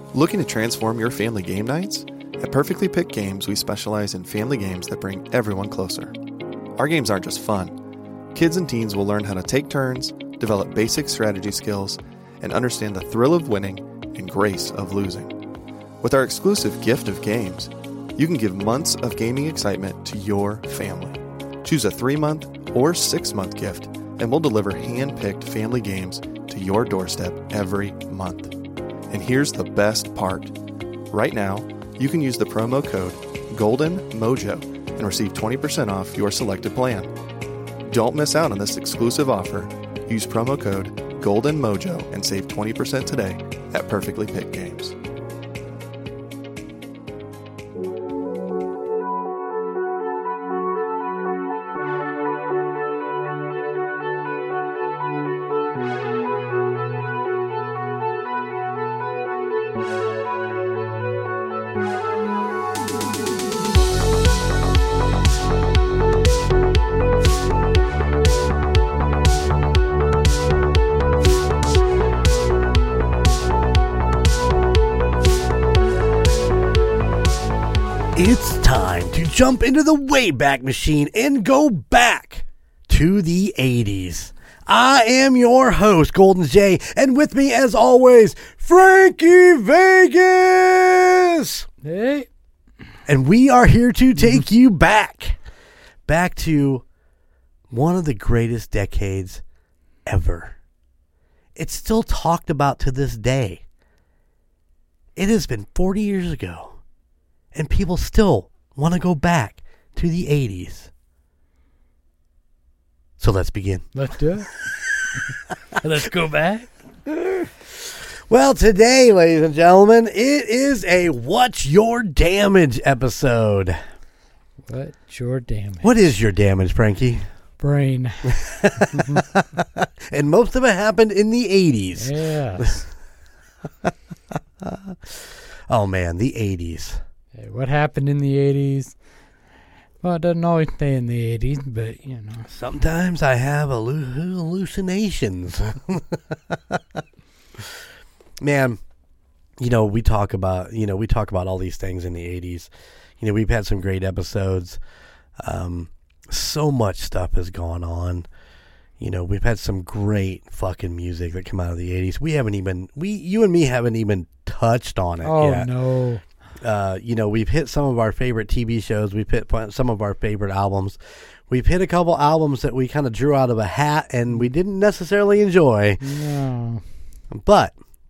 Looking to transform your family game nights? At Perfectly Picked Games, we specialize in family games that bring everyone closer. Our games aren't just fun. Kids and teens will learn how to take turns, develop basic strategy skills, and understand the thrill of winning and grace of losing. With our exclusive gift of games, you can give months of gaming excitement to your family. Choose a 3-month or 6-month gift, and we'll deliver hand-picked family games to your doorstep every month. And here's the best part. Right now, you can use the promo code GOLDENMOJO and receive 20% off your selected plan. Don't miss out on this exclusive offer. Use promo code GOLDENMOJO and save 20% today at Perfectly Picked Games. It's time to jump into the Wayback Machine and go back to the 80s. I am your host, Golden J, and with me, as always, Frankie Vegas! Hey. And we are here to take you back to one of the greatest decades ever. It's still talked about to this day. It has been 40 years ago. And people still want to go back to the 80s. So let's begin. Let's do it. Let's go back. Well, today, ladies and gentlemen, it is a What's Your Damage episode. What's your damage? What is your damage, Frankie? Brain. And most of it happened in the 80s. Yeah. Oh, man, the 80s. Hey, what happened in the 80s? Well, it doesn't always stay in the 80s, but, you know. Sometimes I have hallucinations. Man, we talk about all these things in the 80s. We've had some great episodes. So much stuff has gone on. We've had some great fucking music that come out of the 80s. You and me haven't even touched on it yet. Oh, no. We've hit some of our favorite TV shows. We've hit some of our favorite albums. We've hit a couple albums that we kind of drew out of a hat and we didn't necessarily enjoy. No. But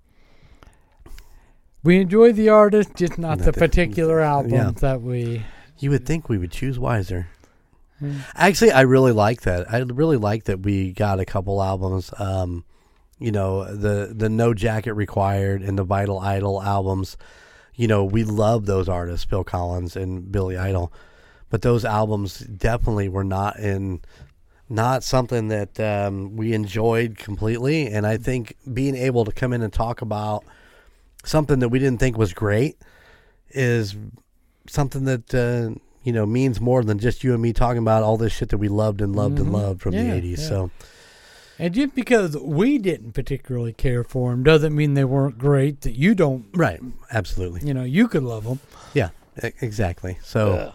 we enjoy the artist, just not the particular albums that we... You would think we would choose wiser. Actually, I really like that. I really like that we got a couple albums. The No Jacket Required and the Vital Idol albums. We love those artists, Phil Collins and Billy Idol, but those albums definitely were not something that we enjoyed completely. And I think being able to come in and talk about something that we didn't think was great is something that means more than just you and me talking about all this shit that we loved and loved and loved from the 80s. Yeah. So. And just because we didn't particularly care for them doesn't mean they weren't great, that you don't. Right. Absolutely. You could love them. Yeah, exactly. So,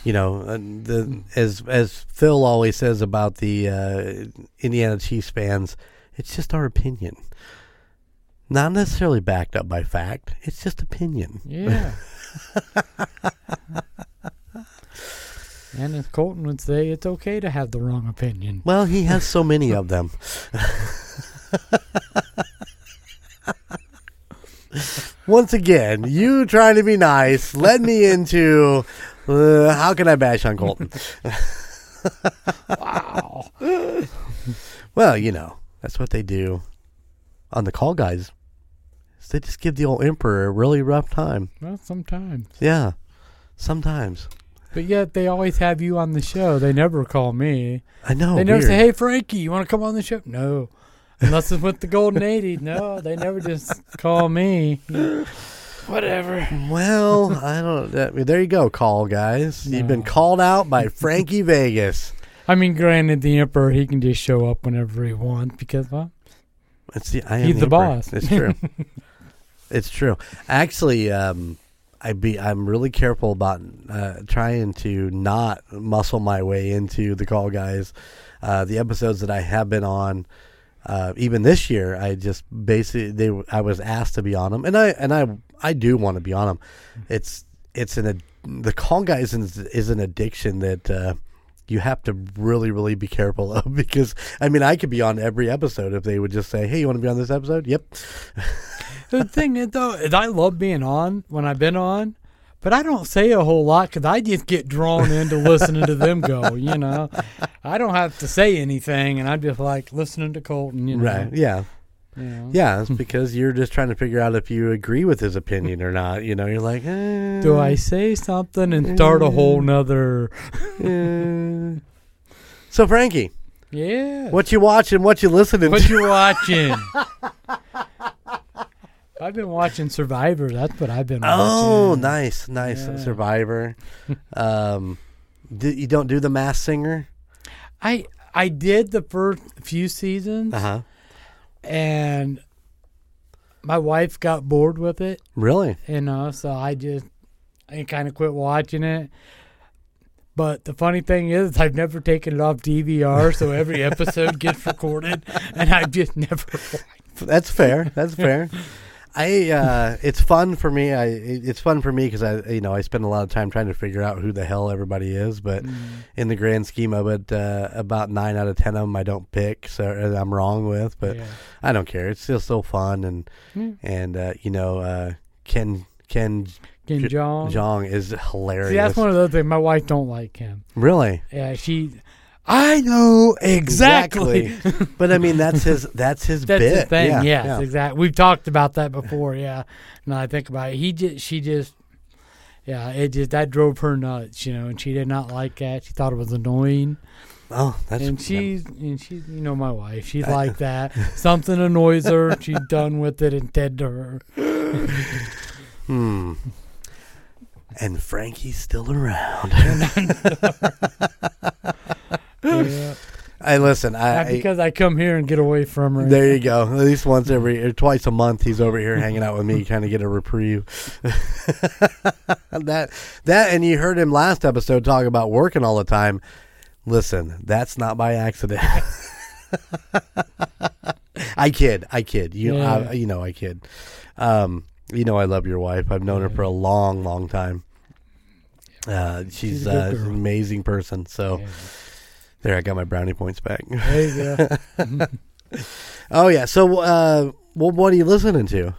as Phil always says about the Indiana Chiefs fans, it's just our opinion. Not necessarily backed up by fact. It's just opinion. Yeah. And as Colton would say, it's okay to have the wrong opinion. Well, he has so many of them. Once again, you trying to be nice led me into how can I bash on Colton? Wow. Well, that's what they do on the Call Guys. They just give the old emperor a really rough time. Well, sometimes. Yeah, sometimes. But yet they always have you on the show. They never call me. I know. They never say, "Hey, Frankie, you want to come on the show?" No. Unless it's with the Golden 80s. No, they never just call me. Whatever. Well, I don't. There you go, Call Guys. No. You've been called out by Frankie Vegas. I mean, granted, the Emperor, he can just show up whenever he wants because, well, he's the boss. It's true. It's true. Actually, I'm really careful about trying to not muscle my way into the Call Guys. The episodes that I have been on, even this year, I just basically I was asked to be on them, and I do want to be on them. The Call Guys is an addiction that you have to really, really be careful of, because I mean, I could be on every episode if they would just say, "Hey, you want to be on this episode?" Yep. The thing is, though, is I love being on when I've been on, but I don't say a whole lot because I just get drawn into listening to them go, you know. I don't have to say anything, and I just like listening to Colton, you know. Right, yeah. You know? Yeah, it's because you're just trying to figure out if you agree with his opinion or not. You know, you're like, do I say something and start a whole nother... So, Frankie. Yeah. What you watching? What you listening What to? you watching? I've been watching Survivor. That's what I've been watching. Oh, nice. Yeah. Survivor. You don't do The Masked Singer? I did the first few seasons, and my wife got bored with it. Really? You know, so I kind of quit watching it. But the funny thing is, I've never taken it off DVR, so every episode gets recorded, and I've just never watched. That's fair. It's fun for me. It's fun for me because I spend a lot of time trying to figure out who the hell everybody is. But in the grand scheme of it, about 9 out of 10 of them I don't pick, so I'm wrong with. But I don't care. It's still so fun, and Ken Jeong is hilarious. See, that's one of those things. My wife don't like him. Really? Yeah, I know exactly. But I mean, that's his bit. That's his thing. Yeah, yes, exactly. We've talked about that before. Yeah. Now I think about it. That drove her nuts, you know, and she did not like that. She thought it was annoying. Oh, that's and she's you know, my wife. She's like that. Something annoys her. She's done with it and dead to her. And Frankie's still around. Yeah. Because I come here and get away from her. There you go. At least twice a month, he's over here hanging out with me, kind of get a reprieve. that, and you heard him last episode talk about working all the time. Listen, that's not by accident. I kid. I kid. I kid. I love your wife. I've known her for a long, long time. She's an amazing person. So there, I got my brownie points back. There you go. Oh yeah. So, what are you listening to?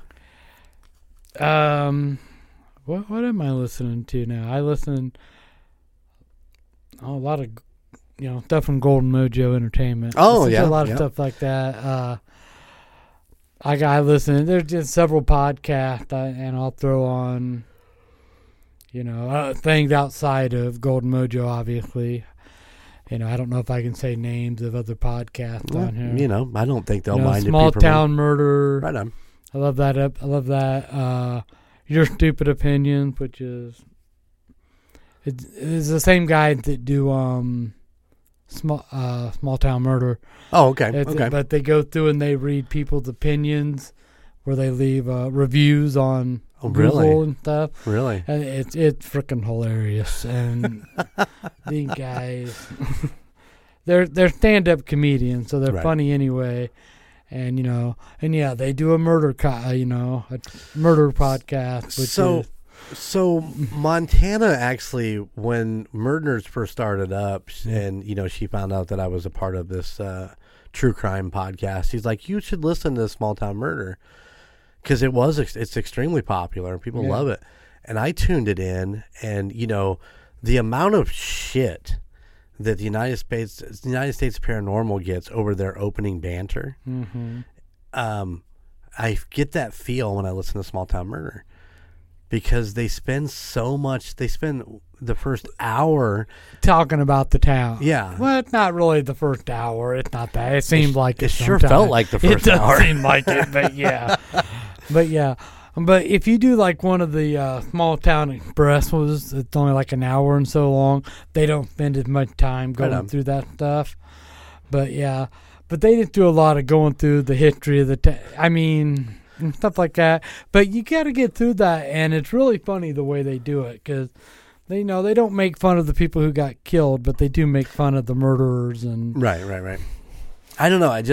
What am I listening to now? I listen a lot of stuff from Golden Mojo Entertainment. Oh yeah, a lot of stuff like that. I listen. There's just several podcasts, and I'll throw on, things outside of Golden Mojo. Obviously, I don't know if I can say names of other podcasts on here. I don't think they'll mind. Small Town Murder. Right on. I love that. I love that. Your Stupid Opinions, which is it's the same guy that do Small Town Murder. Oh, okay. Okay. But they go through and they read people's opinions, where they leave reviews on Google and stuff. Really? And it's freaking hilarious. And these guys, they're stand-up comedians, so they're funny anyway. And they do a murder podcast. So Montana actually, when Murders first started up, and she found out that I was a part of this true crime podcast, he's like, "You should listen to Small Town Murder," because it's extremely popular and people love it. And I tuned it in, and the amount of shit that the United States Paranormal gets over their opening banter. Mm-hmm. I get that feel when I listen to Small Town Murder. Because they spend the first hour talking about the town. Yeah. Well, it's not really the first hour. It's not that. It seemed like it sure felt like the first hour. It doesn't seem like it, but yeah. But if you do like one of the Small Town Express, it's only like an hour and so long. They don't spend as much time going through that stuff. But yeah. But they didn't do a lot of going through the history of the town. I mean... and stuff like that. But you got to get through that, and it's really funny the way they do it because they don't make fun of the people who got killed, but they do make fun of the murderers and Right. I don't know. I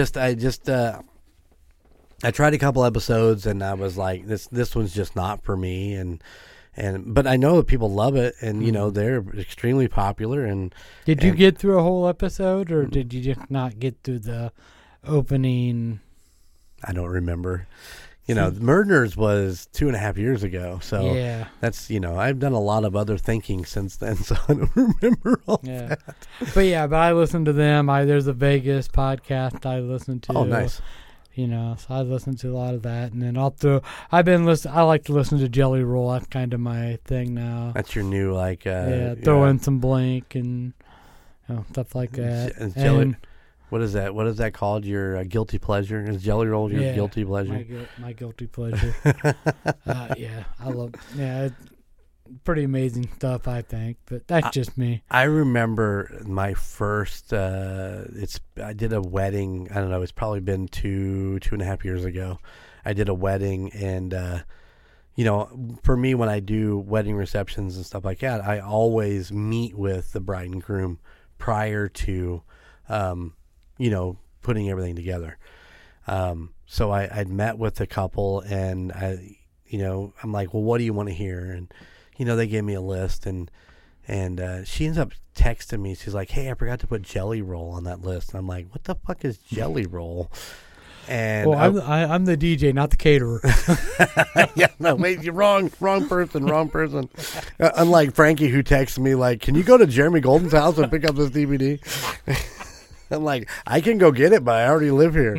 tried a couple episodes and I was like, this one's just not for me. But I know that people love it, and they're extremely popular. And did you get through a whole episode, or did you just not get through the opening? I don't remember. Murderers was 2.5 years ago, so yeah. That's I've done a lot of other thinking since then, so I don't remember all that. But I listen to them. There's a Vegas podcast I listen to. Oh, nice. So I listen to a lot of that, and then I like to listen to Jelly Roll. That's kind of my thing now. That's your new throw in some Blink and stuff like that. Jelly. What is that? What is that called? Your guilty pleasure? Is Jelly Roll your guilty pleasure? My guilty pleasure. I love. It's pretty amazing stuff, I think. But that's just me. I remember my first. I did a wedding. I don't know. It's probably been 2.5 years ago. I did a wedding, and for me, when I do wedding receptions and stuff like that, I always meet with the bride and groom prior to, putting everything together. So I'd met with the couple, and I'm like, well, what do you want to hear? And they gave me a list, and she ends up texting me. She's like, hey, I forgot to put Jelly Roll on that list. And I'm like, what the fuck is Jelly Roll? And I'm the DJ, not the caterer. Yeah, no, wait, you're wrong person. Unlike Frankie, who texts me like, can you go to Jeremy Golden's house and pick up this DVD? I'm like, I can go get it, but I already live here.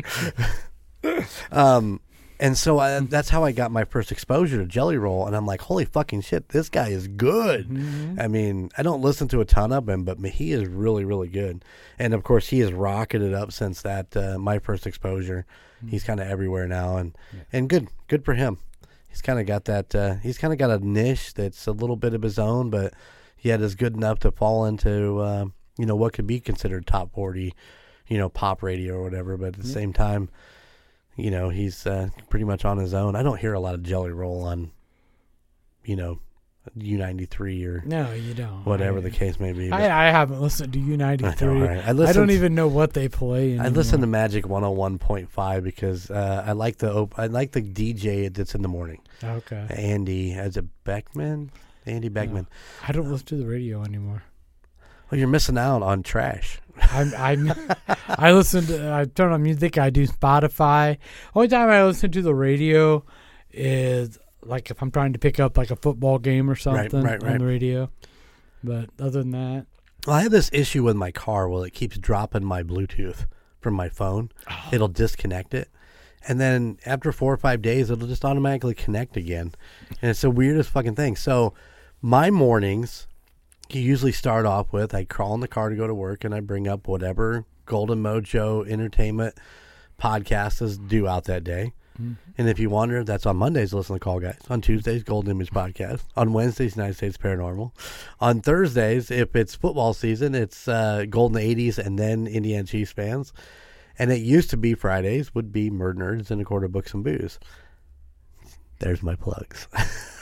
And so that's how I got my first exposure to Jelly Roll, and I'm like, holy fucking shit, this guy is good. Mm-hmm. I mean, I don't listen to a ton of him, but he is really, really good. And of course, he has rocketed up since that my first exposure. Mm-hmm. He's kind of everywhere now, and good for him. He's kind of got that. He's kind of got a niche that's a little bit of his own, but yet is good enough to fall into what could be considered top 40, pop radio or whatever. But at the same time, he's pretty much on his own. I don't hear a lot of Jelly Roll on, U93 or no, you don't. Whatever the case may be. I haven't listened to U93. I don't even know what they play anymore. I listen to Magic 101.5 because I like the DJ that's in the morning. Okay. Andy, is it Beckman? Andy Beckman. No, I don't listen to the radio anymore. Well, you're missing out on trash. I turn on music. I do Spotify. Only time I listen to the radio is like if I'm trying to pick up like a football game or something on the radio. But other than that, well, I have this issue with my car. Well, it keeps dropping my Bluetooth from my phone. Oh. It'll disconnect it, and then after 4 or 5 days, it'll just automatically connect again. And it's the weirdest fucking thing. So my mornings. You usually start off with, I crawl in the car to go to work, and I bring up whatever Golden Mojo Entertainment podcast is due out that day. Mm-hmm. And if you wonder, that's on Mondays, listen to Call Guys. On Tuesdays, Golden Image Podcast. On Wednesdays, United States Paranormal. On Thursdays, if it's football season, it's Golden 80s and then Indiana Chiefs fans. And it used to be Fridays would be Murder Nerds and A Quarter Books and Booze. There's my plugs.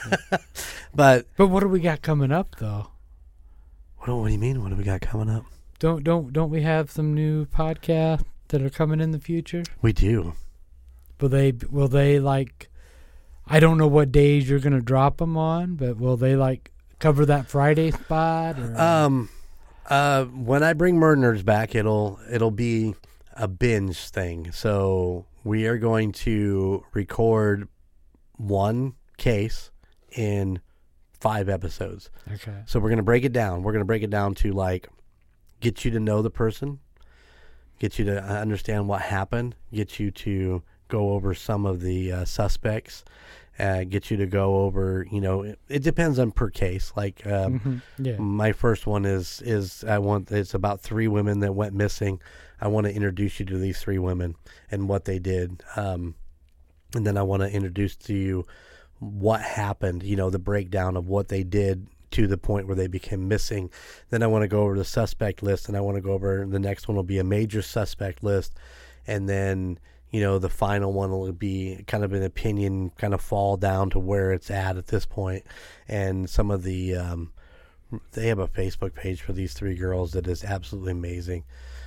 But what do we got coming up, though? What do you mean? What do we got coming up? Don't we have some new podcasts that are coming in the future? We do. Will they like? I don't know what days you're gonna drop them on, but will they like cover that Friday spot? Or? When I bring Murder Nerds back, it'll be a binge thing. So we are going to record one case in 5 episodes. Okay. So we're going to break it down. We're going to break it down to like get you to know the person, get you to understand what happened, get you to go over some of the suspects, get you to go over, it depends on per case. Like my first one is it's about 3 women that went missing. I want to introduce you to these 3 women and what they did. And then I want to introduce to you what happened, the breakdown of what they did to the point where they became missing. Then I want to go over the suspect list, and I want to go over the next one will be a major suspect list, and then the final one will be kind of an opinion, kind of fall down to where it's at this point. And some of the, they have a Facebook page for these three girls that is absolutely amazing,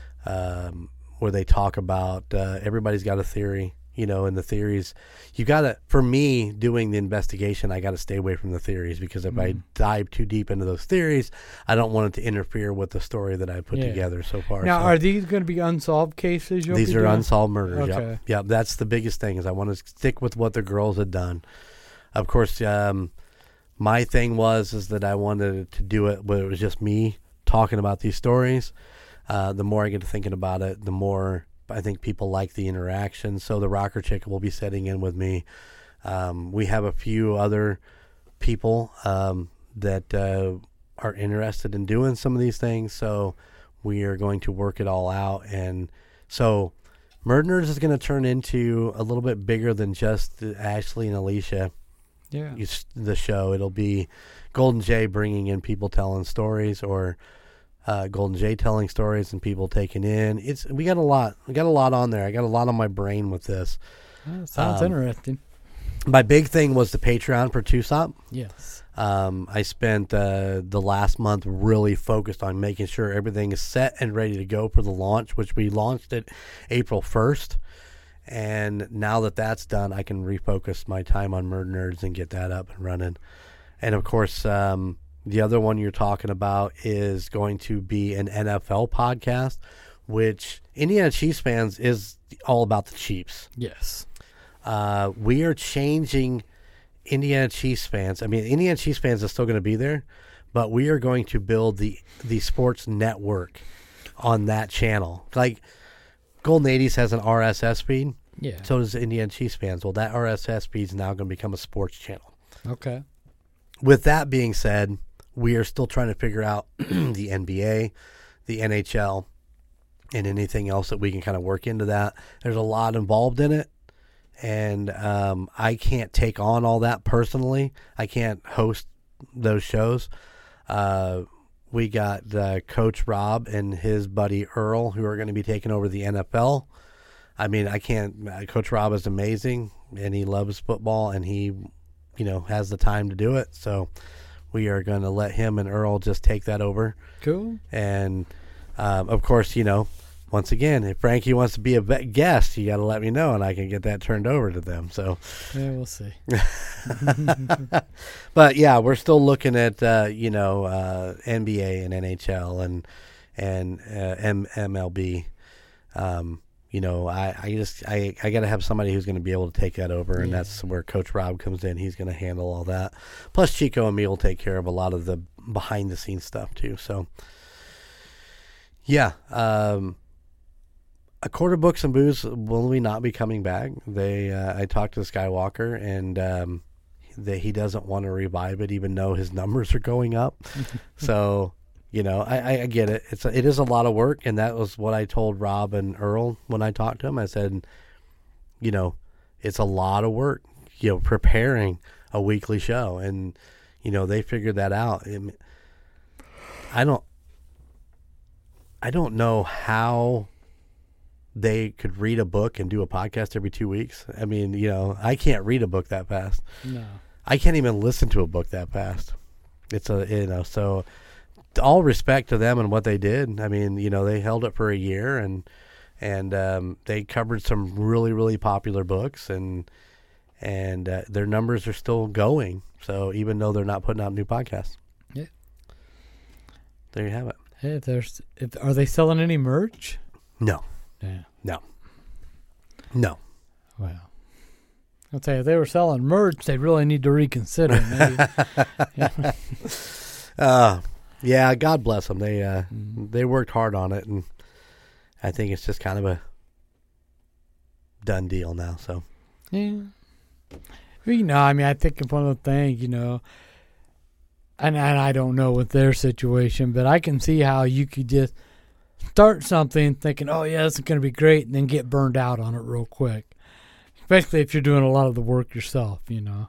where they talk about everybody's got a theory, and the theories. You got to, for me, doing the investigation, I got to stay away from the theories, because if I dive too deep into those theories, I don't want it to interfere with the story that I put together so far. Now, are these going to be unsolved cases? These are unsolved murders. Okay. Yep. That's the biggest thing, is I want to stick with what the girls had done. Of course, my thing is that I wanted to do it where it was just me talking about these stories. The more I get to thinking about it, the more I think people like the interaction. So the Rocker Chick will be sitting in with me. We have a few other people that are interested in doing some of these things. So we are going to work it all out. And so Murderers is going to turn into a little bit bigger than just Ashley and Alicia. Yeah. The show. It'll be Golden Jay bringing in people telling stories, or Golden Jay telling stories and people taking in. We got a lot. We got a lot on there. I got a lot on my brain with this. Sounds interesting. My big thing was the Patreon for TUSOP. Yes. I spent the last month really focused on making sure everything is set and ready to go for the launch, which we launched it April 1st. And now that that's done, I can refocus my time on Murder Nerds and get that up and running. And, of course, the other one you're talking about is going to be an NFL podcast, which Indiana Chiefs fans is all about the Chiefs. Yes. We are changing Indiana Chiefs fans. I mean, Indiana Chiefs fans are still going to be there, but we are going to build the sports network on that channel. Like Golden 80s has an RSS feed. Yeah. So does Indiana Chiefs fans. Well, that RSS feed is now going to become a sports channel. Okay. With that being said, we are still trying to figure out the NBA, the NHL, and anything else that we can kind of work into that. There's a lot involved in it, and I can't take on all that personally. I can't host those shows. We got Coach Rob and his buddy Earl, who are going to be taking over the NFL. I mean, I can't. Coach Rob is amazing, and he loves football, and he, has the time to do it. So we are going to let him and Earl just take that over. Cool. And of course, once again, if Frankie wants to be a guest, you got to let me know, and I can get that turned over to them. So yeah, we'll see. But yeah, we're still looking at NBA and NHL and MLB. I got to have somebody who's going to be able to take that over, and that's where Coach Rob comes in. He's going to handle all that. Plus, Chico and me will take care of a lot of the behind the scenes stuff too. So yeah. A Quarter Books and Booze will we not be coming back. I talked to Skywalker, and that he doesn't want to revive it, even though his numbers are going up. So, I get it. It is a lot of work, and that was what I told Rob and Earl when I talked to him. I said, it's a lot of work, preparing a weekly show, and they figured that out. I don't know how they could read a book and do a podcast every 2 weeks. I mean, I can't read a book that fast. No. I can't even listen to a book that fast. So all respect to them and what they did. I mean, they held it for a year, and they covered some really, really popular books, and their numbers are still going. So even though they're not putting out new podcasts. Yeah. There you have it. Hey, are they selling any merch? No. Yeah. No. Well, I'll tell you, if they were selling merch, they really need to reconsider. Maybe. Yeah, God bless them. They worked hard on it, and I think it's just kind of a done deal now. So yeah, I think it's one of the things, and I don't know with their situation, but I can see how you could just start something thinking, oh yeah, this is going to be great, and then get burned out on it real quick. Especially if you're doing a lot of the work yourself,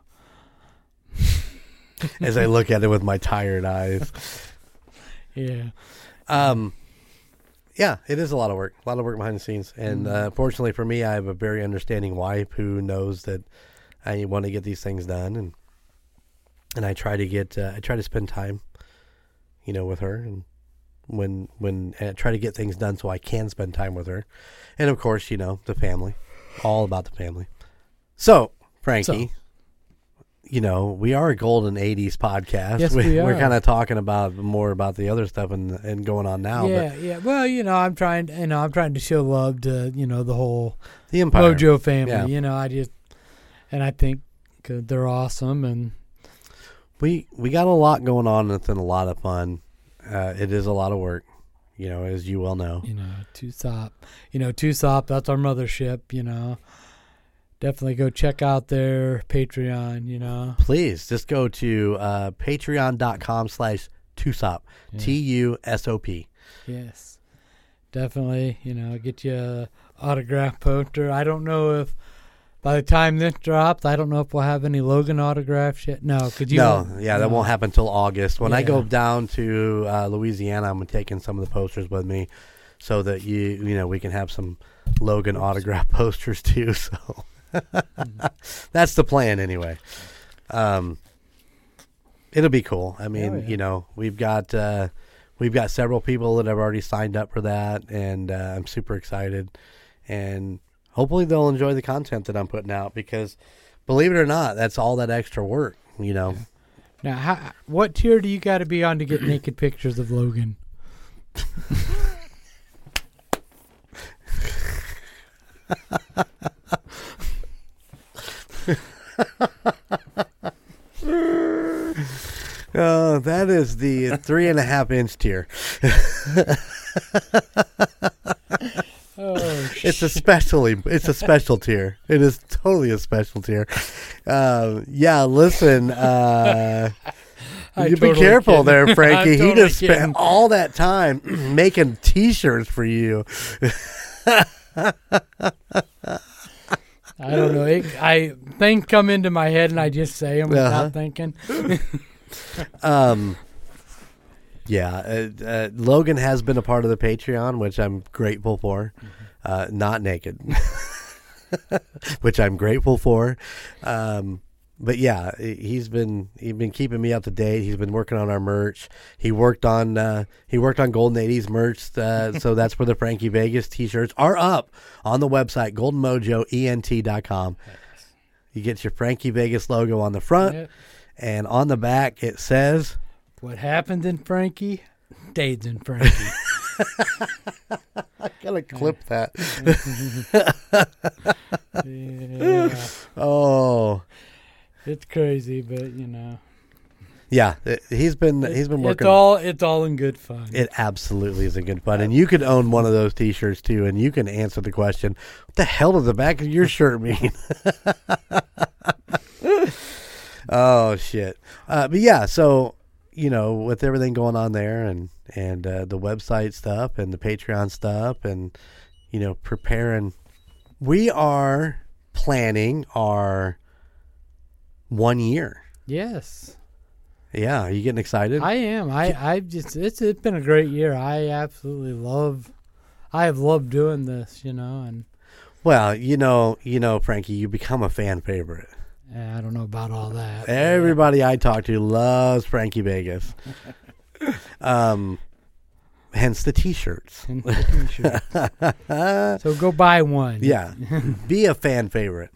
As I look at it with my tired eyes. Yeah. Yeah, it is a lot of work. A lot of work behind the scenes. And fortunately for me, I have a very understanding wife who knows that I want to get these things done, and I try to spend time, with her, and when I try to get things done so I can spend time with her, and of course, the family, all about the family. So, Frankie. We are a Golden 80s podcast. Yes, we are. We're kind of talking more about the other stuff and going on now. Yeah. Well, I'm trying to show love to, the whole the Empire Mojo family. Yeah. I think they're awesome, and we got a lot going on. It's been a lot of fun. It is a lot of work, as you well know. TUSOP, that's our mothership. Definitely go check out their Patreon, Please, just go to patreon.com/TUSOP, TUSOP. Yes. Definitely, get you a autograph poster. I don't know if by the time this drops, I don't know if we'll have any Logan autographs yet. No, that won't happen until August. When I go down to Louisiana, I'm taking some of the posters with me so that we can have some Logan autograph posters too, so... That's the plan anyway. It'll be cool. I mean, we've got several people that have already signed up for that, and I'm super excited, and hopefully they'll enjoy the content that I'm putting out, because believe it or not, that's all that extra work, Now, what tier do you got to be on to get naked pictures of Logan? That is the 3.5-inch tier. It's a special tier. It is totally a special tier. Listen, you be careful there, Frankie. He just spent all that time making T-shirts for you. I don't know. Things come into my head and I just say them without thinking. Logan has been a part of the Patreon, which I'm grateful for. Not naked, which I'm grateful for. But yeah, he's been keeping me up to date. He's been working on our merch. He worked on Golden 80s merch. So that's where the Frankie Vegas t-shirts are up on the website, goldenmojoent.com. You get your Frankie Vegas logo on the front, and on the back it says, "What happened in Frankie stays in Frankie." I gotta clip that. Yeah. Oh. It's crazy, but Yeah, he's been working. It's all in good fun. It absolutely is in good fun, and you could own one of those T-shirts too, and you can answer the question: what the hell does the back of your shirt mean? Oh shit! But yeah, so with everything going on there, and the website stuff, and the Patreon stuff, and preparing, we are planning our 1 year. Yes. Yeah, are you getting excited? I am. It's been a great year. I have loved doing this, and well, Frankie, you become a fan favorite. I don't know about all that. Everybody I talk to loves Frankie Vegas. Hence the T-shirts. So go buy one. Yeah, be a fan favorite.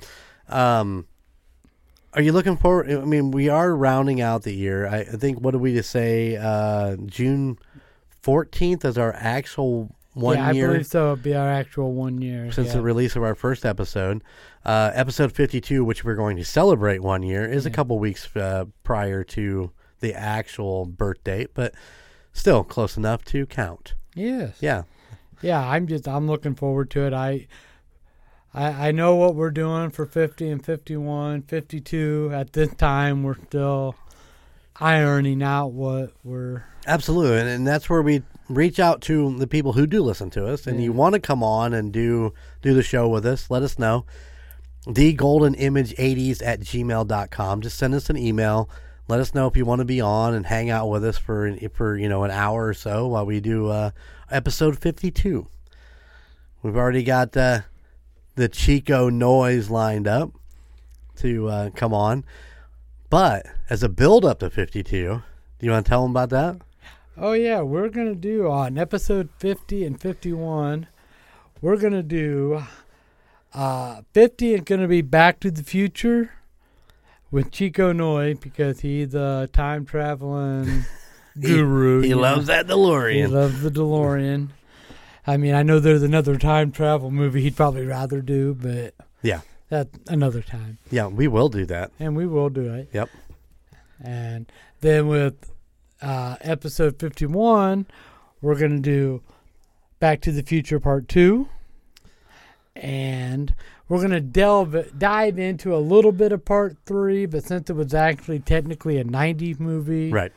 Are you looking forward? I mean, we are rounding out the year. I think, what did we just say? June 14th is our actual 1 year. Yeah, I believe so. It'll be our actual 1 year. Since the release of our first episode. Episode 52, which we're going to celebrate 1 year, is a couple weeks prior to the actual birth date, but still close enough to count. Yes. Yeah. Yeah, I'm looking forward to it. I know what we're doing for 50 and 51, 52. At this time, we're still ironing out what we're... Absolutely, and that's where we reach out to the people who do listen to us, and you want to come on and do the show with us, let us know. TheGoldenImage80s@gmail.com. Just send us an email. let us know if you want to be on and hang out with us for an hour or so while we do episode 52. We've already got the Chico Noise lined up to come on. But as a build-up to 52, do you want to tell them about that? Oh, yeah. We're going to do on episode 50 and 51, we're going to do 50 is going to be Back to the Future with Chico Noy because he's a time-traveling guru. He loves that DeLorean. He loves the DeLorean. I mean, I know there's another time travel movie he'd probably rather do, but yeah, that's another time. Yeah, we will do that. And we will do it. Yep. And then with episode 51, we're going to do Back to the Future Part 2. And we're going to dive into a little bit of Part 3, but since it was actually technically a 90s movie, right?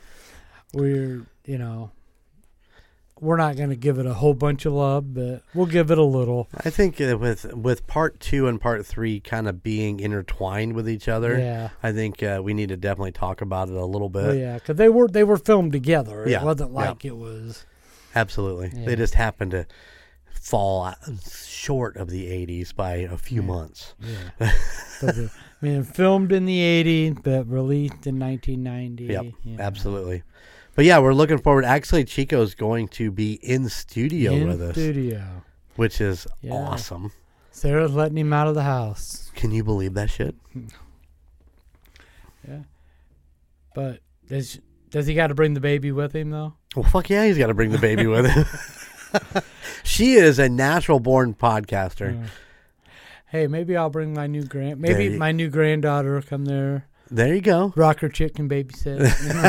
We're not going to give it a whole bunch of love, but we'll give it a little. I think with Part 2 and Part 3 kind of being intertwined with each other, yeah. I think we need to definitely talk about it a little bit. Well, yeah, because they were filmed together. Yeah. It wasn't like it was. Absolutely. Yeah. They just happened to fall short of the 80s by a few months. Yeah. Filmed in the 80s, but released in 1990. Yep, absolutely. But yeah, we're looking forward. Actually, Chico's going to be in studio with us. Which is awesome. Sarah's letting him out of the house. Can you believe that shit? Yeah. But does he got to bring the baby with him, though? Well, fuck yeah, he's got to bring the baby with him. She is a natural-born podcaster. Hey, maybe I'll bring my new my new granddaughter will come there. There you go. Rocker chick and babysit.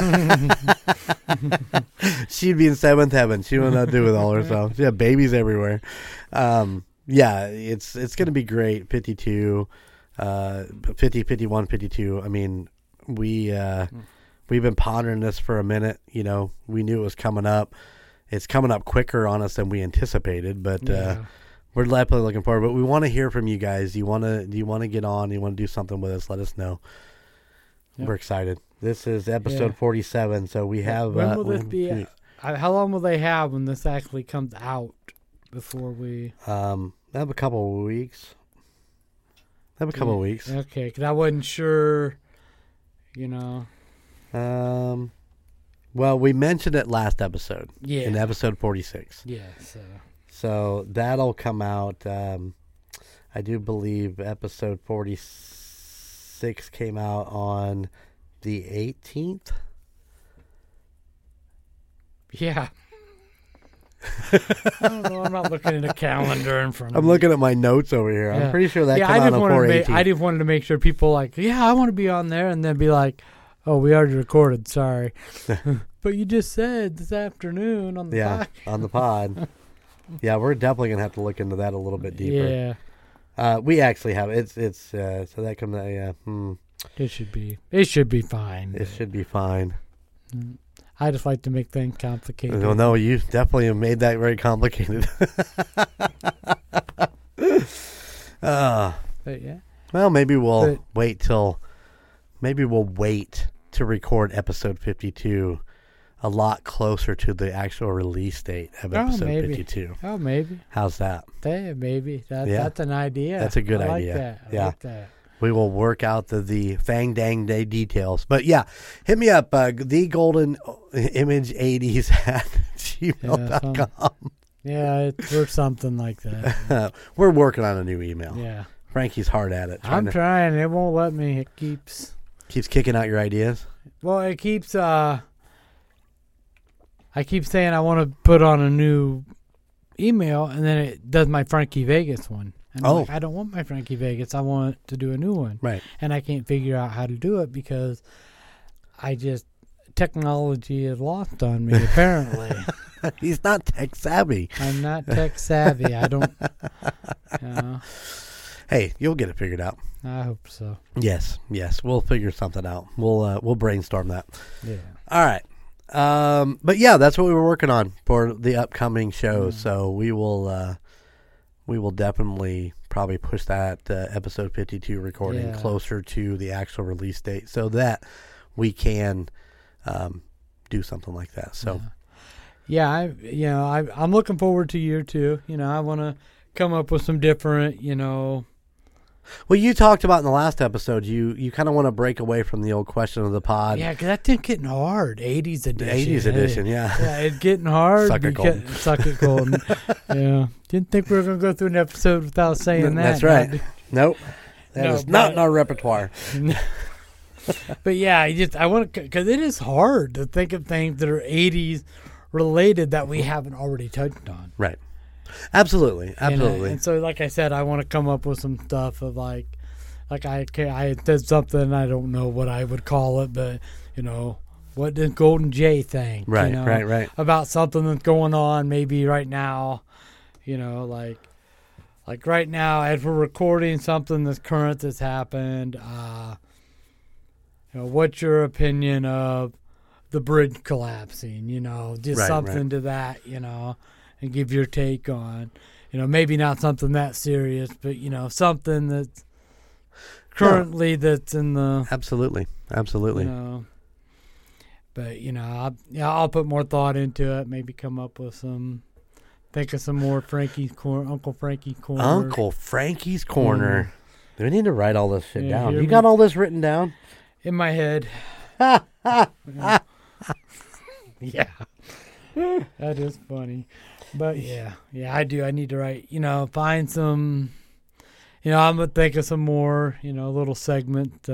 She'd be in seventh heaven. She wouldn't know what to do with all herself. She had babies everywhere. Yeah, it's going to be great. 52, 50, 51, 52. I mean, we've been pondering this for a minute. We knew it was coming up. It's coming up quicker on us than we anticipated, but we're definitely looking forward. But we want to hear from you guys. Do you want to get on? Do you want to do something with us? Let us know. Yep. We're excited. This is episode 47, so we have... When will this be? How long will they have when this actually comes out before we... have a couple of weeks. Okay, because I wasn't sure, Well, we mentioned it last episode. Yeah. In episode 46. Yeah, So that'll come out, I do believe episode 46 came out on the 18th. Yeah. I don't know. I'm not looking at a calendar in front of me. I'm looking at my notes over here. Yeah. I'm pretty sure that came out on 4/18. I just wanted to make sure people I want to be on there, and then be like, oh, we already recorded. Sorry. But you just said this afternoon on the pod. On the pod. Yeah, we're definitely going to have to look into that a little bit deeper. Yeah. We actually have so that comes It should be fine. It should be fine. I just like to make things complicated. Well, no, you definitely have made that very complicated. But yeah. Well, maybe we'll wait to record episode 52 a lot closer to the actual release date of episode 52. Oh, maybe. How's that? Yeah, maybe. That's an idea. That's a good idea. I like that. We will work out the fang dang day details. But yeah, hit me up, thegoldenimage80s@gmail.com. Yeah, we're something like that. We're working on a new email. Yeah. Frankie's hard at it. I'm trying. It won't let me. It keeps kicking out your ideas. Well, it keeps I keep saying I want to put on a new email, and then it does my Frankie Vegas one. And I'm like, I don't want my Frankie Vegas. I want to do a new one. Right. And I can't figure out how to do it because technology is lost on me, apparently. He's not tech savvy. I'm not tech savvy. I don't. Hey, you'll get it figured out. I hope so. Yes. We'll figure something out. We'll brainstorm that. Yeah. All right. But yeah, that's what we were working on for the upcoming shows. So we will definitely probably push that episode 52 recording closer to the actual release date so that we can do something like that. So, yeah, I'm looking forward to year 2. I want to come up with some different, Well, you talked about in the last episode, you kind of want to break away from the old question of the pod. Yeah, because that thing's getting hard. 80s edition. The 80s edition, yeah. Yeah, it's getting hard. Suck it, Colton. Suck it, Colton. Yeah. Didn't think we were going to go through an episode without saying that. That's right. Nope. That is not in our repertoire. But yeah, I want to, because it is hard to think of things that are 80s related that we haven't already touched on. Right. Absolutely. And so, like I said, I want to come up with some stuff of like I did something, I don't know what I would call it, but what does Golden Jay think? Right, right. About something that's going on maybe right now, like right now as we're recording something that's current that's happened. What's your opinion of the bridge collapsing? Just something to that, and give your take on, maybe not something that serious, but something that's currently that's in the absolutely. But I'll put more thought into it. Maybe come up with think of some more Uncle Frankie's Corner. Uncle Frankie's Corner. Do we need to write all this shit down? You me. got all this written down In my head. Yeah. That is funny. But yeah, I do. I need to write, find some, I'm going to think of some more, little segment,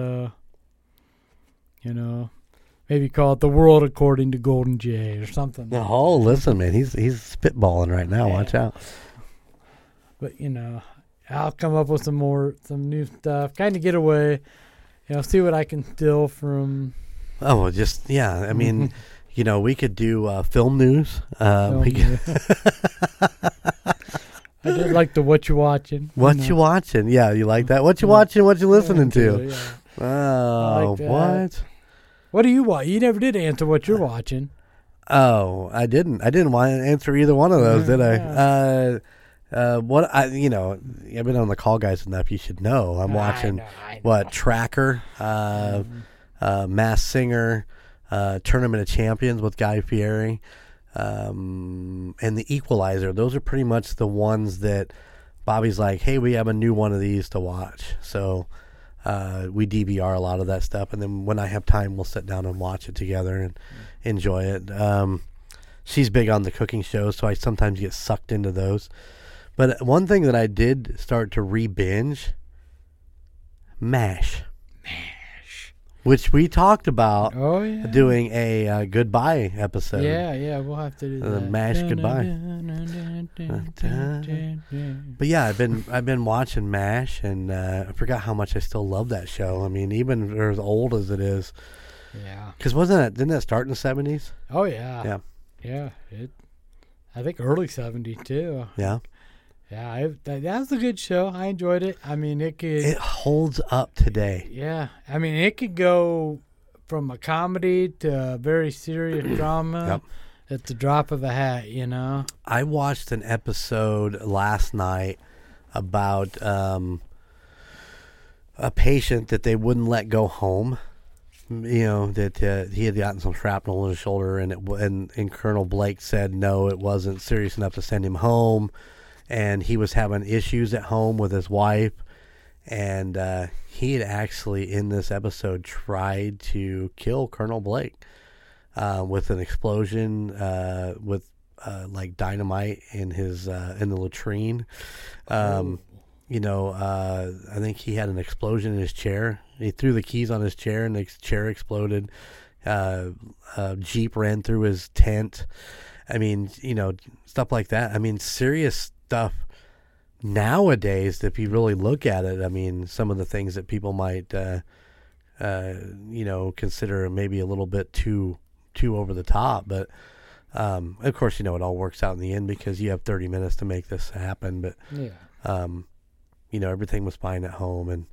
maybe call it The World According to Golden Jay or something. Oh, listen, man, he's spitballing right now. Yeah. Watch out. But, I'll come up with some new stuff, kind of get away, see what I can steal from. Oh, just, yeah, I mean... we could do film news. I did like the what you watching. What you watching? Yeah, you like that? What you watching? What you listening to? Yeah. Oh, like what? What do you watch? You never did answer what you're watching. Oh, I didn't. I didn't want to answer either one of those, did I? Yeah. I've been on the Call Guys enough. You should know. I'm watching I know. Tracker, Masked Singer. Tournament of Champions with Guy Fieri, and The Equalizer. Those are pretty much the ones that Bobby's like, hey, we have a new one of these to watch. So we DVR a lot of that stuff, and then when I have time, we'll sit down and watch it together and enjoy it. She's big on the cooking shows, so I sometimes get sucked into those. But one thing that I did start to re-binge, MASH. Which we talked about doing a goodbye episode. Yeah, we'll have to do that. MASH goodbye. But yeah, I've been watching MASH, and I forgot how much I still love that show. I mean, even as old as it is. Yeah. Because didn't that start in the 70s? Oh yeah. Yeah. Yeah. I think early 70s too. Yeah. Yeah, that was a good show. I enjoyed it. I mean, it holds up today. Yeah, I mean, it could go from a comedy to a very serious drama at the drop of a hat. I watched an episode last night about a patient that they wouldn't let go home. That he had gotten some shrapnel in his shoulder, and Colonel Blake said no, it wasn't serious enough to send him home. And he was having issues at home with his wife, and he had actually in this episode tried to kill Colonel Blake with an explosion with like dynamite in his in the latrine. I think he had an explosion in his chair. He threw the keys on his chair, and the chair exploded. A Jeep ran through his tent. I mean, stuff like that. I mean, serious stuff nowadays, if you really look at it. I mean, some of the things that people might consider maybe a little bit too over the top, but of course, it all works out in the end because you have 30 minutes to make this happen. But everything was fine at home, and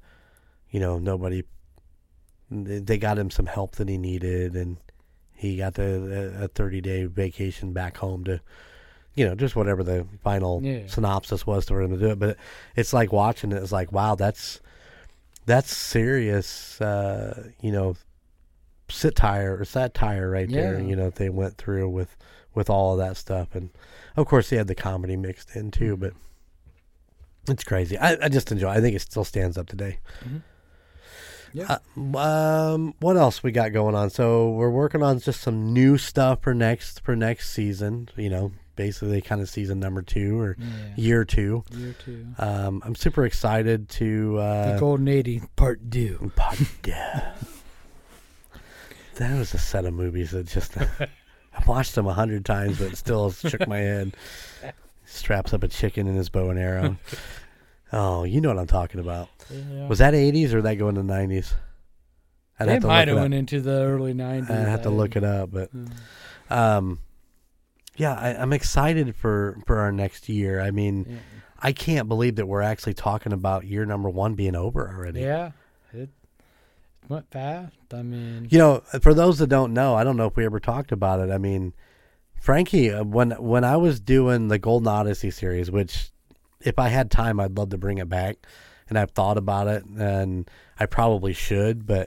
they got him some help that he needed, and he got a 30-day vacation back home to just whatever the final synopsis was for him to do it. But it's like watching it. It's like, wow, that's serious, satire right there. Yeah. You know, they went through with all of that stuff, and of course they had the comedy mixed in too. But it's crazy. I just enjoy. I think it still stands up today. Mm-hmm. Yeah. What else we got going on? So we're working on just some new stuff for next season. You know, basically kind of season number 2 or year 2. Year 2. I'm super excited to the Golden 80 Part 2. Part 2. That was a set of movies that just I watched them 100 times, but still shook my head. Straps up a chicken in his bow and arrow. Oh, you know what I'm talking about. Yeah. Was that 80s or that going to 90s? It might have went into the early 90s. I'd have to look it up, but yeah, I'm excited for our next year. I mean, I can't believe that we're actually talking about year number 1 being over already. Yeah, it went fast. I mean, you know, for those that don't know, I don't know if we ever talked about it. I mean, Frankie, when I was doing the Golden Odyssey series, which if I had time, I'd love to bring it back, and I've thought about it, and I probably should, but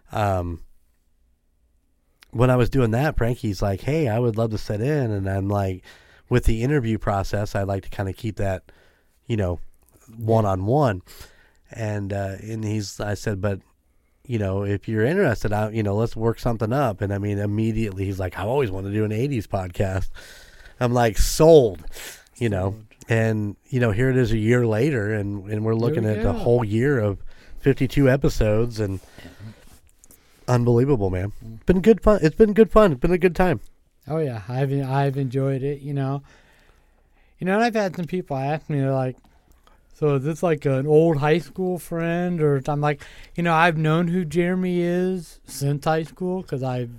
when I was doing that, Frankie's like, hey, I would love to sit in, and I'm like, with the interview process, I like to kind of keep that, you know, one-on-one, and I said, but, you know, if you're interested, you know, let's work something up. And I mean, immediately he's like, I always want to do an 80s podcast. I'm like, sold, you know. And, you know, here it is a year later, and we're looking at the whole year of 52 episodes, and unbelievable, man. Been good fun. It's been good fun. It's been a good time. Oh yeah, I've enjoyed it. You know, and I've had some people ask me like, so is this like an old high school friend, or I'm like, you know, I've known who Jeremy is since high school because I've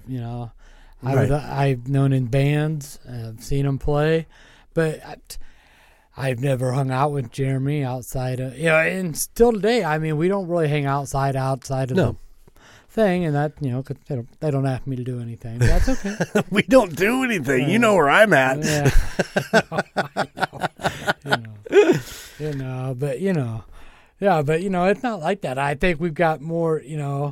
known in bands, I've seen him play, but I've never hung out with Jeremy outside of, you know, and still today, I mean, we don't really hang outside of the thing, and that, you know, because they don't ask me to do anything. But that's okay. We don't do anything. You know where I'm at. Yeah. You know, but you know, yeah, but you know, it's not like that. I think we've got more, you know,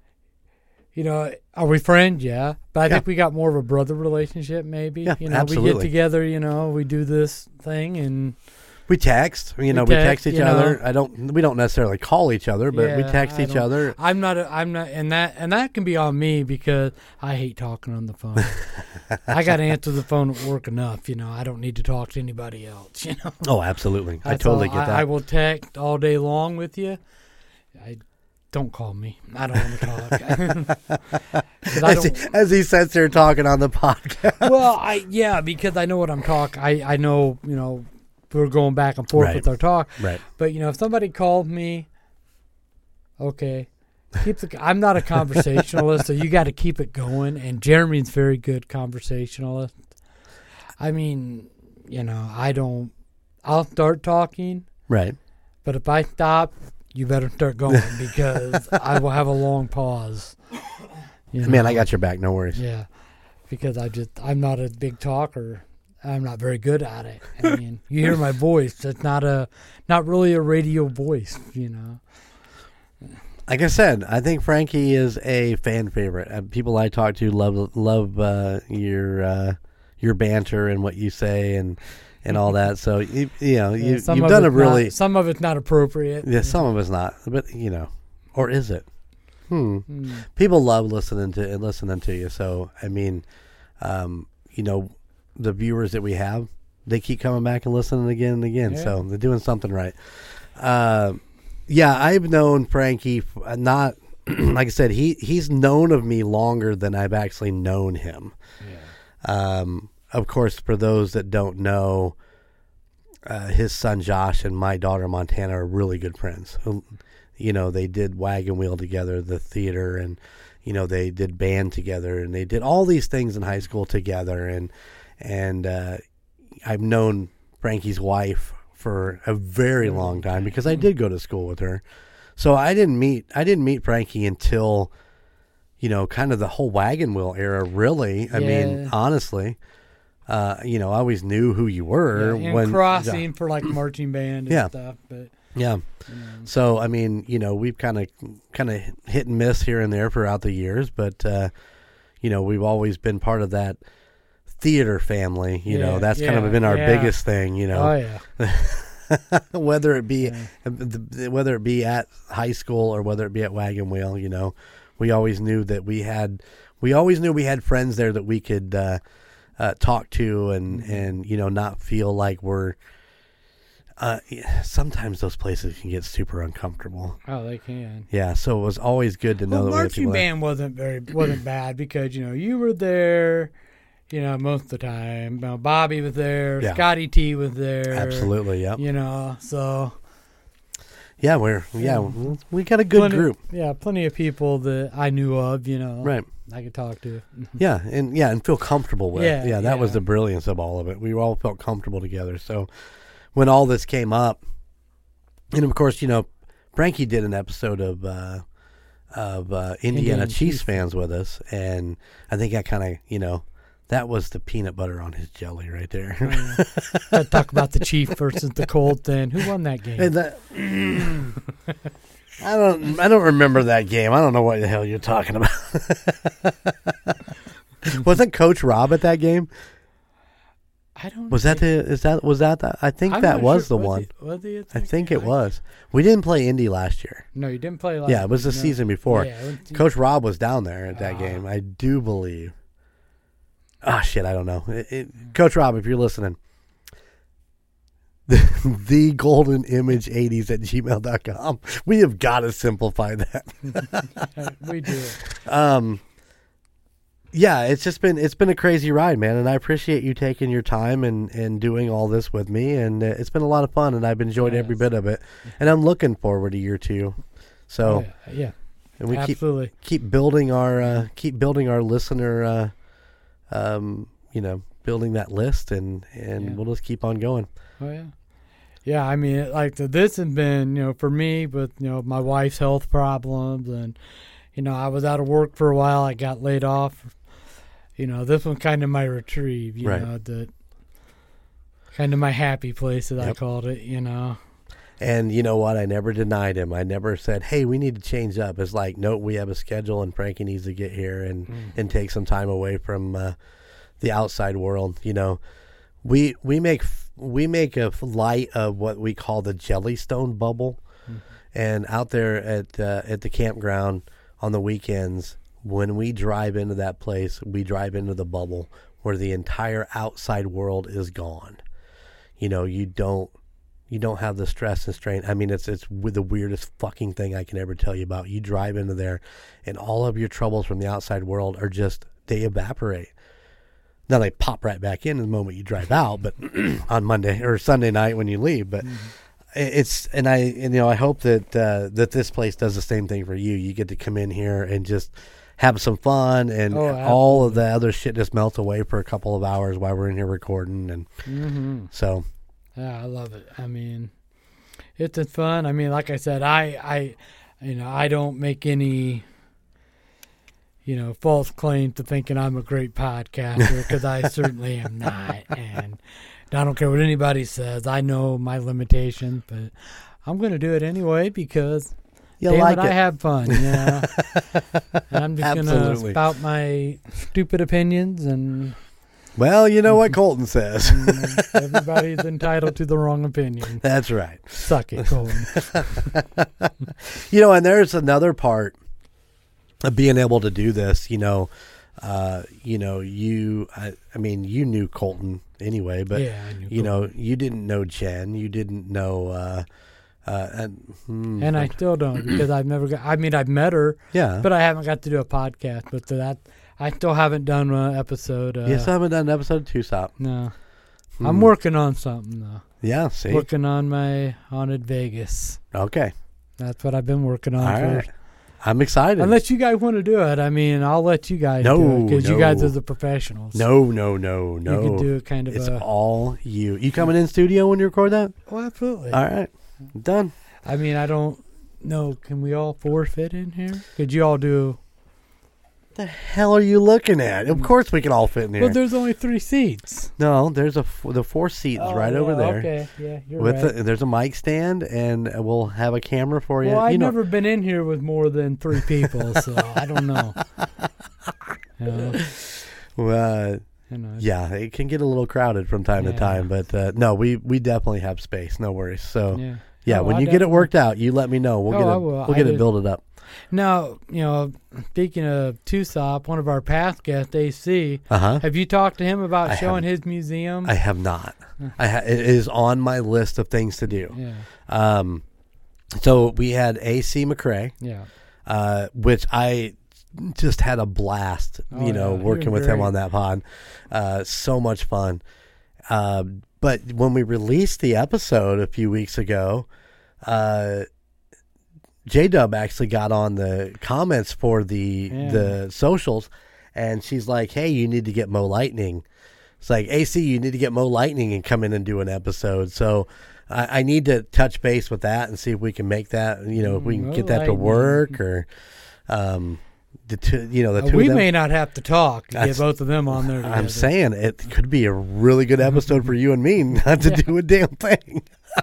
are we friends? Yeah, but I think we got more of a brother relationship, maybe. Yeah, you know, absolutely. We get together, you know, we do this thing, and we text. You know, we text each other. We don't necessarily call each other, but we text each other. I'm not, and that can be on me because I hate talking on the phone. I got to answer the phone at work enough. You know, I don't need to talk to anybody else. You know. Oh, absolutely. I totally get that. I will text all day long with you. Don't call me. I don't want to talk. As he sits there talking on the podcast. Well, because I know what I'm talking. I know, you know, we're going back and forth with our talk. Right. But, you know, if somebody called me, okay, I'm not a conversationalist, so you got to keep it going. And Jeremy's very good conversationalist. I mean, you know, I'll start talking. Right. But if I stop, you better start going because I will have a long pause. You know? Man, I got your back. No worries. Yeah. Because I'm not a big talker. I'm not very good at it. I mean, you hear my voice. It's not really a radio voice, you know. Like I said, I think Frankie is a fan favorite. People I talk to love your banter and what you say and all that. So you've done a really. Some of it's not appropriate. Yeah, some of it's not. But you know, or is it? People love listening to you. So I mean, you know, the viewers that we have, they keep coming back and listening again and again. Yeah. So they're doing something right. Yeah, I've known Frankie, not like I said, he's known of me longer than I've actually known him. Yeah. Of course, for those that don't know, his son Josh and my daughter Montana are really good friends. You know, they did Wagon Wheel together, the theater, and you know, they did band together, and they did all these things in high school together. And I've known Frankie's wife for a very long time because I did go to school with her. So I didn't meet Frankie until, you know, kind of the whole Wagon Wheel era, really. I mean, honestly, you know, I always knew who you were. Yeah, and Crossing for like marching band and stuff. But Yeah. So, I mean, we've kind of hit and miss here and there throughout the years, but, we've always been part of that theater family. That's kind of been our biggest thing, Oh, yeah. whether it be at high school or whether it be at Wagon Wheel, we always knew that we had friends there that we could talk to and not feel like we're sometimes those places can get super uncomfortable. Oh, they can. Yeah, so it was always good to know that marching band wasn't bad because you were there. Most of the time, Bobby was there, Yeah. Scotty T was there. Absolutely, yeah. So yeah, we got a good group. Yeah, plenty of people that I knew of. Right. I could talk to. Yeah, and feel comfortable with. Yeah, that was the brilliance of all of it. We all felt comfortable together. So when all this came up, and of course, Frankie did an episode of Indiana Chiefs fans with us, and I think I kind of, that was the peanut butter on his jelly right there. Let's talk about the Chief versus the Colts. Then who won that game? I don't remember that game. I don't know what the hell you're talking about. Wasn't Coach Rob at that game? I don't. Was that the? I think that was the one. Was he? I think it was. We didn't play Indy last year. No, you didn't play last. Yeah, it was the season before. Yeah, Coach Rob was down there at that game. I do believe. Ah, shit, I don't know. Coach Rob, if you're listening, the golden image 80s at gmail.com. We have got to simplify that. We do. Yeah, it's been a crazy ride, man, and I appreciate you taking your time and doing all this with me, and it's been a lot of fun, and I've enjoyed every bit of it, and I'm looking forward to year 2. So yeah, and we absolutely keep building our listener. Building that list, and we'll just keep on going. Oh yeah, yeah. I mean, this has been, for me with my wife's health problems, and I was out of work for a while. I got laid off. This one's kind of my retrieve. That kind of my happy place, as I called it. And you know what? I never denied him. I never said, hey, we need to change up. It's like, no, we have a schedule, and Frankie needs to get here and take some time away from the outside world. We make a light of what we call the Jellystone bubble. And out there at the campground on the weekends, when we drive into that place, we drive into the bubble where the entire outside world is gone. You don't have the stress and strain. I mean, it's the weirdest fucking thing I can ever tell you about. You drive into there, and all of your troubles from the outside world are they evaporate. Now they pop right back in the moment you drive out, but on Monday or Sunday night when you leave. But I hope that that this place does the same thing for you. You get to come in here and just have some fun, and all of the other shit just melts away for a couple of hours while we're in here recording, and so. Yeah, I love it. I mean, it's fun. I mean, like I said, I don't make any, false claim to thinking I'm a great podcaster, because I certainly am not. And I don't care what anybody says. I know my limitations, but I'm going to do it anyway because I have fun. And I'm just going to spout my stupid opinions and. Well, you know what Colton says. Everybody's entitled to the wrong opinion. That's right. Suck it, Colton. And there's another part of being able to do this. You knew Colton anyway, but I knew Colton. You didn't know Jen. You didn't know. And I still don't, because I've never got. I mean, I've met her. Yeah. But I haven't got to do a podcast. But that. I still haven't done an episode. Yes, I haven't done an episode of Two Stop. No. I'm working on something, though. Yeah, see? Working on my Haunted Vegas. Okay. That's what I've been working on first. Right. I'm excited. Unless you guys want to do it. I mean, I'll let you guys do it, because you guys are the professionals. No. You can do it kind of It's all you. You coming in studio when you record that? Oh, absolutely. All right. Done. I mean, I don't know. Can we all 4 fit in here? Could you all do... The hell are you looking at? Of course we can all fit in here. Well, there's only 3 seats. No, there's the 4 seats right over there. Okay, yeah, you're right. There's a mic stand, and we'll have a camera for you. Well, I've never been in here with more than 3 people, so I don't know. Yeah, it can get a little crowded from time to time, but no, we definitely have space. No worries. So when you get it worked out, you let me know. We'll get it built up. Now, speaking of TUSOP, one of our past guests, AC, have you talked to him about showing his museum? I have not. It is on my list of things to do. Yeah. So we had AC McCrae, which I just had a blast, working with him on that pod. So much fun. But when we released the episode a few weeks ago, J-Dub actually got on the comments for the socials, and she's like, hey, you need to get Mo Lightning. It's like, AC, you need to get Mo Lightning and come in and do an episode. So I need to touch base with that and see if we can make that, if we can get that to work, or the two we may not have to talk to get both of them on there together. I'm saying it could be a really good episode for you and me not to do a damn thing.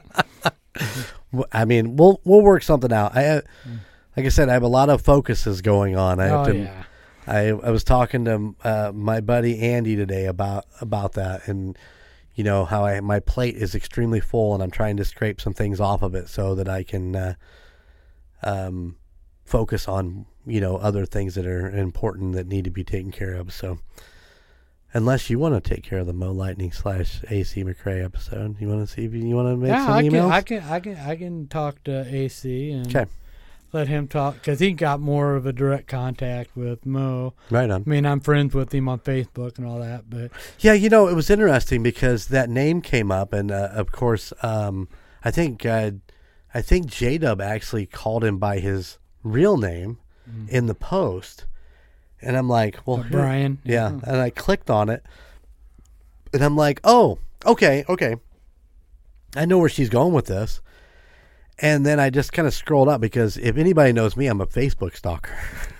I mean, we'll work something out. Like I said, I have a lot of focuses going on. I was talking to my buddy Andy today about that, and how my plate is extremely full, and I'm trying to scrape some things off of it so that I can focus on other things that are important that need to be taken care of. So, unless you want to take care of the Mo Lightning / AC McCrae episode, you want to see if you want to make some emails? I can talk to AC and let him talk, because he got more of a direct contact with Mo. Right on. I mean, I'm friends with him on Facebook and all that, but yeah, it was interesting because that name came up, and of course, I think J-Dub actually called him by his real name in the post. And I'm like, well, Brian. Yeah. And I clicked on it, and I'm like, oh, okay. I know where she's going with this. And then I just kind of scrolled up, because if anybody knows me, I'm a Facebook stalker.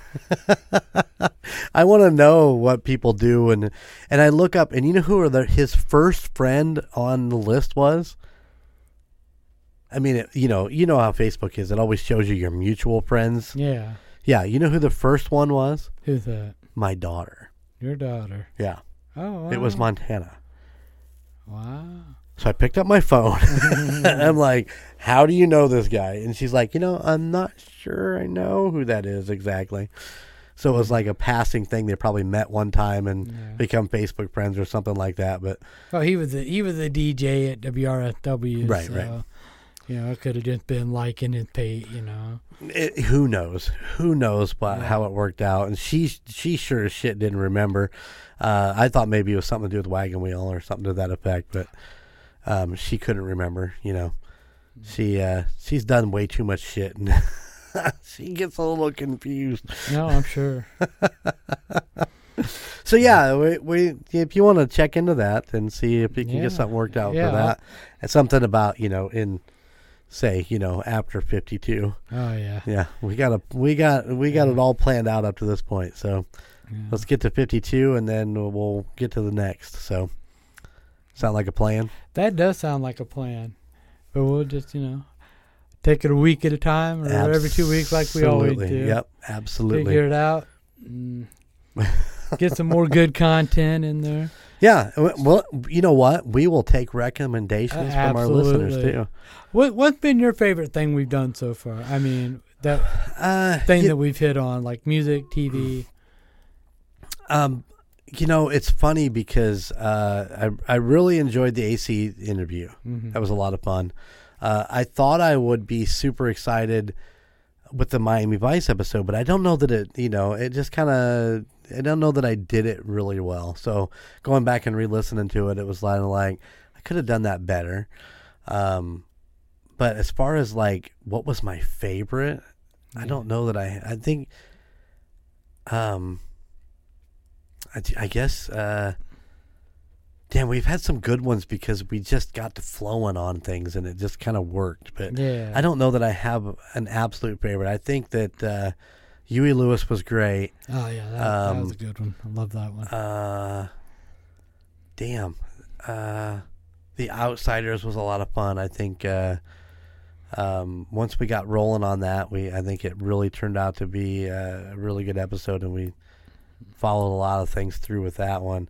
I want to know what people do. And I look up, and you know who his first friend on the list was? I mean, you know how Facebook is. It always shows you your mutual friends. Yeah. Yeah, you know who the first one was? Who's that? My daughter. Your daughter. Yeah. Oh, wow. It was Montana. Wow. So I picked up my phone. I'm like, how do you know this guy? And she's like, I'm not sure I know who that is exactly. So it was like a passing thing. They probably met one time and become Facebook friends or something like that. But he was a DJ at WRSW. Right, so, right. It could have just been liking his page, Who knows? Who knows how it worked out? And she sure as shit didn't remember. I thought maybe it was something to do with Wagon Wheel or something to that effect, but she couldn't remember. She's done way too much shit, and she gets a little confused. No, I'm sure. So we if you want to check into that and see if you can get something worked out for that, and something about after 52. Oh yeah. Yeah, we got it all planned out up to this point. So let's get to 52, and then we'll get to the next. So sound like a plan? That does sound like a plan. But we'll just take it a week at a time, or every 2 weeks, like we always do. Yep, absolutely. Figure it out. Get some more good content in there. Yeah. Well, you know what? We will take recommendations from our listeners, too. What's been your favorite thing we've done so far? I mean, that thing that we've hit on, like music, TV. It's funny because I really enjoyed the AC interview. Mm-hmm. That was a lot of fun. I thought I would be super excited with the Miami Vice episode, but I don't know that it just kind of, I don't know that I did it really well. So going back and re-listening to it, it was like I could have done that better. But as far as like what was my favorite, I don't know that I think, I guess, damn, we've had some good ones because we just got to flowing on things and it just kind of worked. But I don't know that I have an absolute favorite. I think that Huey Lewis was great. Oh yeah, that was a good one. I love that one. The Outsiders was a lot of fun. I think once we got rolling on that, I think it really turned out to be a really good episode, and we followed a lot of things through with that one.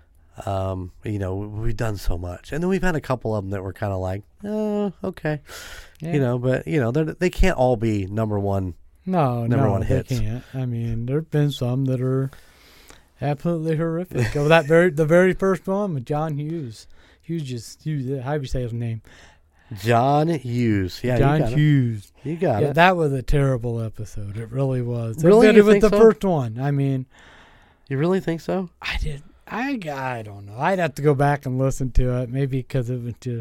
We've done so much, and then we've had a couple of them that were kind of like, oh, okay, but they can't all be number one. Number one hits. They can't. I mean, there've been some that are absolutely horrific. The very first one with John Hughes. Hughes, how do you say his name? John Hughes. Yeah, John Hughes. You got it. That was a terrible episode. It really was. Really? It was the first one. I mean, you really think so? I did. I don't know. I'd have to go back and listen to it. Maybe because it was just.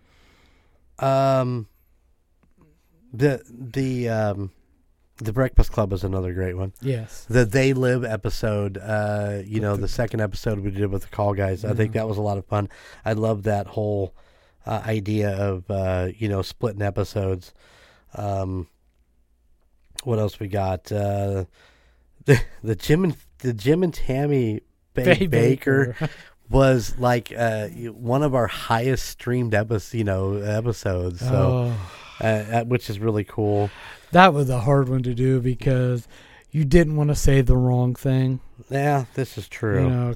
The Breakfast Club is another great one. Yes. The They Live episode, the second episode we did with the Call Guys, I think that was a lot of fun. I love that whole idea of, splitting episodes. What else we got? The Jim and Tammy Baker was like one of our highest streamed episodes. So, which is really cool. That was a hard one to do because you didn't want to say the wrong thing. Yeah, this is true.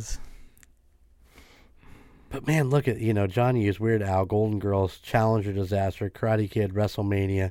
But man, look at John Hughes, Weird Al, Golden Girls, Challenger Disaster, Karate Kid, WrestleMania,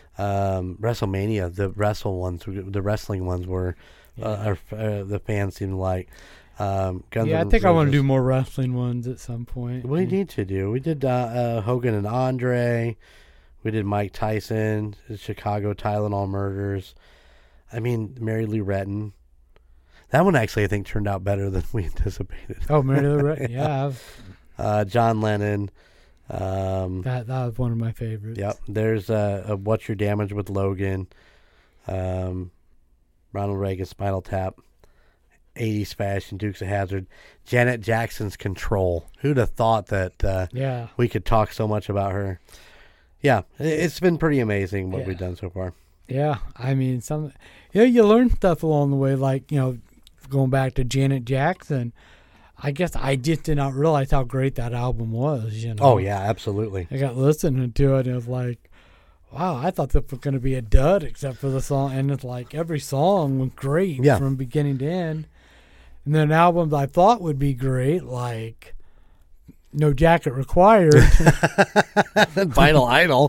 the wrestling ones were the fans seemed like. I think I want to do more wrestling ones at some point. We need to do. We did Hogan and Andre. We did Mike Tyson, Chicago Tylenol Murders. I mean, Mary Lou Retton. That one actually, I think, turned out better than we anticipated. Oh, Mary Lou Retton, yeah. John Lennon. That was one of my favorites. Yep. There's What's Your Damage with Logan. Ronald Reagan, Spinal Tap. 80s Fashion, Dukes of Hazzard. Janet Jackson's Control. Who'd have thought that we could talk so much about her? Yeah, it's been pretty amazing what we've done so far. Yeah, I mean, you learn stuff along the way, like, going back to Janet Jackson. I guess I just did not realize how great that album was, Oh, yeah, absolutely. I got listening to it, and it was like, wow, I thought this was going to be a dud except for the song. And it's like every song was great from beginning to end. And then albums I thought would be great, like No Jacket Required. Vital Idol.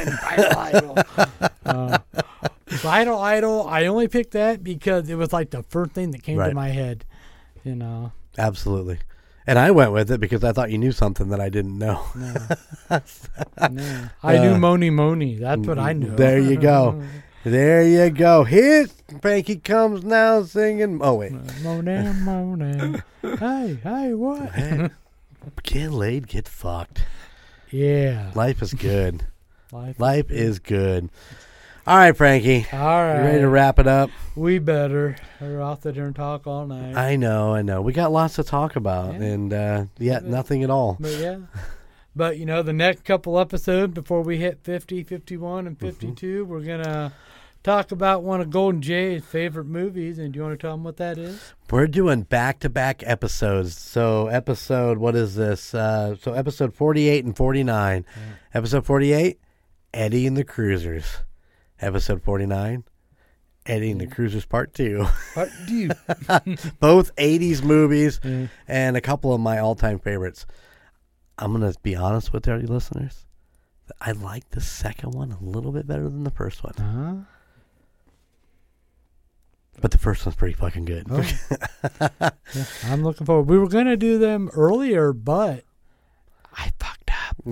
Vital Idol, I only picked that because it was like the first thing that came to my head, Absolutely. And I went with it because I thought you knew something that I didn't know. No. I knew Moni Moni. That's what I knew. There you go. There you go. Here Frankie comes now singing. Oh, wait. Moni Moni. Hey, what? Get laid, get fucked. Yeah. Life is good. Life is good. All right, Frankie. All right. You ready to wrap it up? We better. We're off there and talk all night. I know. We got lots to talk about, and nothing at all. But But, the next couple episodes before we hit 50, 51, and 52, we're going to talk about one of Golden Jay's favorite movies. And do you want to tell them what that is? We're doing back-to-back episodes. So what is this? Episode 48 and 49. Yeah. Episode 48, Eddie and the Cruisers. Episode 49, Eddie and the Cruisers Part 2. Part 2. Both 80s movies and a couple of my all-time favorites. I'm going to be honest with our listeners. I like the second one a little bit better than the first one. Uh-huh. But the first one's pretty fucking good. Oh. I'm looking forward. We were going to do them earlier, but I fucked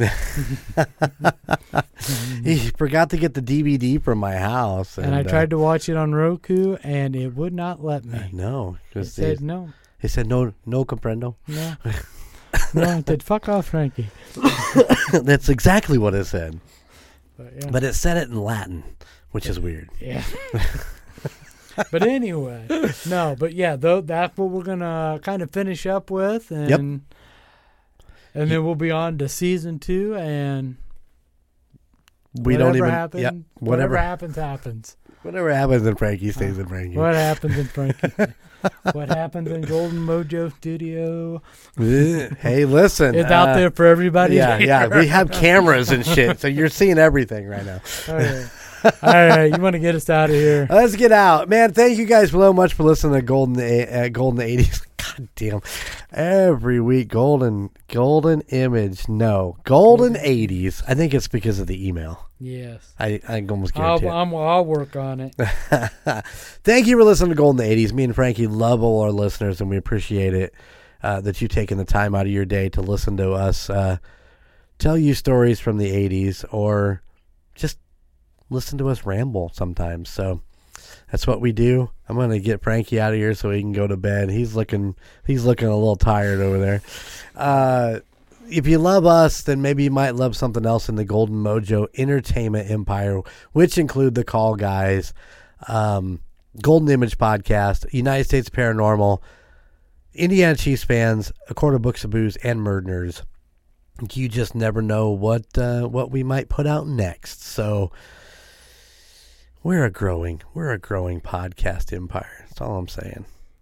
up. He forgot to get the DVD from my house. And I tried to watch it on Roku, and it would not let me. No. It said no. It said no comprendo. No. No, it said, fuck off, Frankie. That's exactly what it said. But it said it in Latin, which is weird. Yeah. But anyway, that's what we're going to kind of finish up with. And then we'll be on to season 2, and we don't even happen. Yep, whatever happens. Whatever happens in Frankie stays in Frankie. What happens in Frankie? What happens in Golden Mojo Studio? Hey, listen. It's out there for everybody. Yeah. We have cameras and shit, so you're seeing everything right now. All right, you want to get us out of here? Let's get out, man. Thank you guys so much for listening to Golden 80s. God damn, every week Golden Image. No, Golden 80s. I think it's because of the email. Yes, I almost guarantee I'll work on it. Thank you for listening to Golden 80s. Me and Frankie love all our listeners, and we appreciate it that you've taken the time out of your day to listen to us tell you stories from the 80s, or just listen to us ramble sometimes. So that's what we do. I'm going to get Frankie out of here so he can go to bed. He's looking a little tired over there. If you love us, then maybe you might love something else in the Golden Mojo Entertainment Empire, which include the Call Guys, Golden Image Podcast, United States Paranormal, Indiana Chiefs Fans, A Quart of Books of Booze, and Murders. You just never know what we might put out next. So we're a growing podcast empire. That's all I'm saying.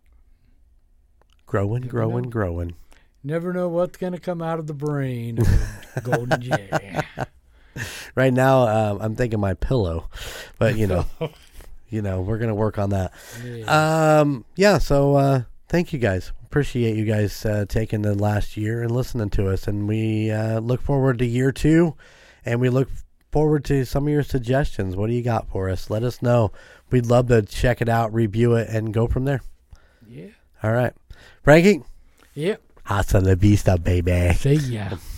Growing. Never know what's going to come out of the brain of Golden J. Right now, I'm thinking my pillow, but we're going to work on that. Yeah. So thank you guys. Appreciate you guys taking the last year and listening to us, and we look forward to year 2, and we look forward to some of your suggestions. What do you got for us? Let us know. We'd love to check it out, review it, and go from there. Yeah. All right. Frankie? Yep. Hasta la vista, baby. See ya.